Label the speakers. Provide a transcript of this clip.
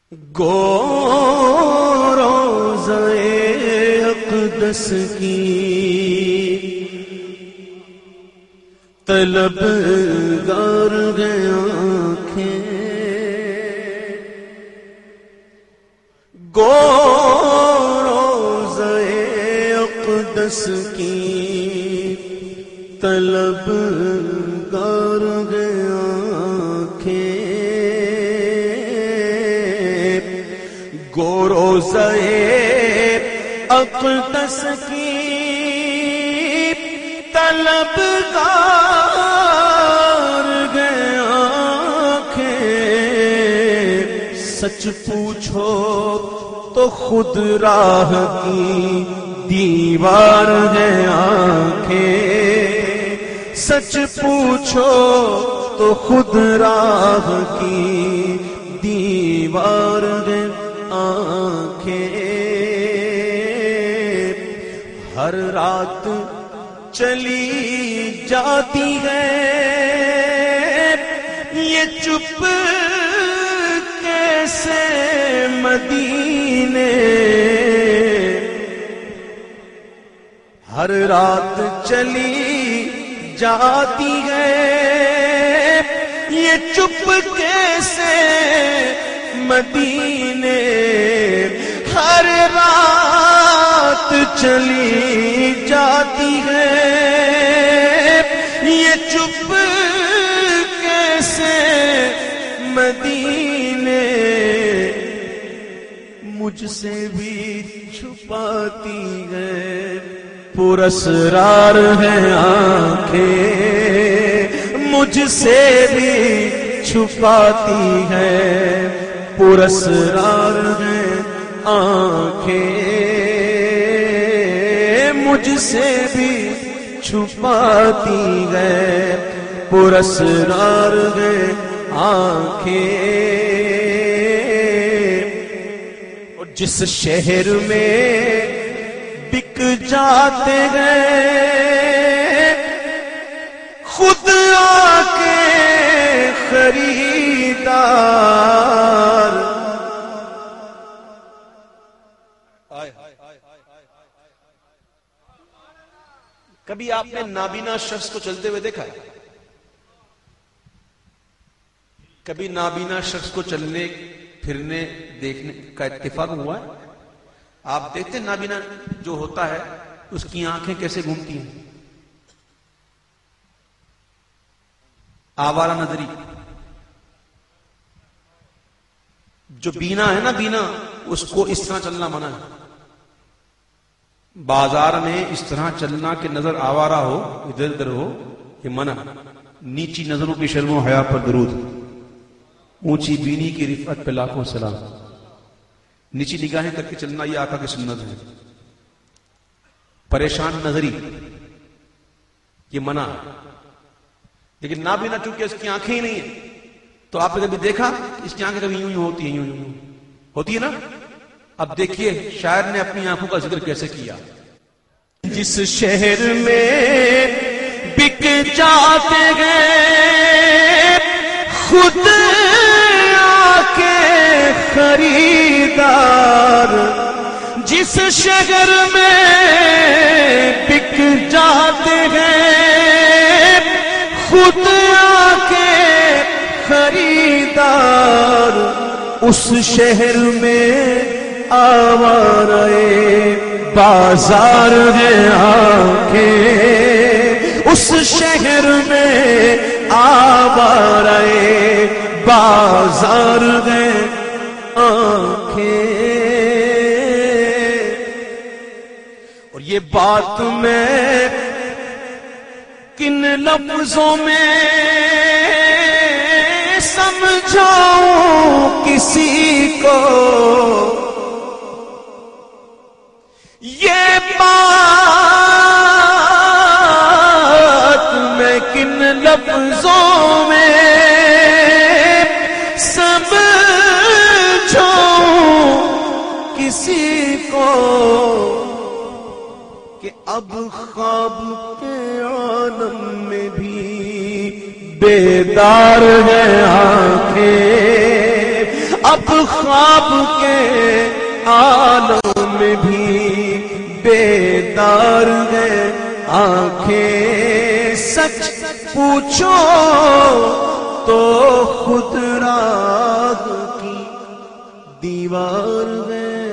Speaker 1: گو روضہ اقدس کی طلب گار گئے آنکھیں، گو روضہ اقدس کی طلب گار گئے آنکھیں، گو روضہ اقدس کی طلب گار گئے آنکھیں، سچ پوچھو تو خود راہ کی دیوار ہے آنکھیں، سچ پوچھو تو خود راہ کی دیوار ہے آنکھیں، ہر رات چلی جاتی ہے یہ چپ کیسے مدینے، ہر رات چلی جاتی ہے یہ چپ کیسے مدینے، ہر رات چلی جاتی ہے یہ چپ کیسے مدینے، مجھ سے بھی چھپاتی ہے پراسرار ہے آنکھیں، مجھ سے بھی چھپاتی ہے پراسرار ہے آنکھیں، مجھ سے بھی چھپاتی ہے پراسرار ہے آنکھیں، اور جس شہر میں بک جاتے گئے خود آ کے خریدار، کبھی آپ نے نابینا شخص کو چلتے ہوئے دیکھا ہے؟ کبھی نابینا شخص کو چلنے پھرنے دیکھنے کا اتفاق ہوا ہے؟ آپ دیکھتے ہیں نابینا جو ہوتا ہے اس کی آنکھیں کیسے گھومتی ہیں، آوارہ نظری، جو بینا ہے نا بینا، اس کو اس طرح چلنا منع ہے، بازار میں اس طرح چلنا کہ نظر آوارہ ہو ادھر ادھر ہو یہ منع، نیچی نظروں کی شرم و حیا پر درود، اونچی بینی کی رفعت پہ لاکھوں سلام، نیچی نگاہیں کر کے چلنا یہ آقا کی سنت ہے، پریشان نظری یہ منع ہے، لیکن نابینا چونکہ اس کی آنکھیں ہی نہیں ہیں تو آپ نے کبھی دیکھا اس کی آنکھیں کبھی یوں یوں ہوتی ہیں، یوں ہوتی ہے نا؟ اب دیکھیے شاعر نے اپنی آنکھوں کا ذکر کیسے کیا، جس شہر میں بک جاتے گئے خود آ کے خریدار، جس شہر میں بک جاتے گئے خود آ کے خریدار، اس شہر میں آوارہ بازار ہے آنکھیں، اس شہر میں آوارہ بازار ہے آنکھیں، اور یہ بات میں کن لفظوں میں سمجھاؤں کسی کو، یہ بات میں کن لفظوں میں سمجھاؤں کسی کو، کہ اب خواب کے عالم میں بھی بیدار ہے آنکھیں، اب خواب کے عالم میں بھی بیدار ہے آنکھیں، سچ پوچھو تو خود راہ کی دیوار ہے۔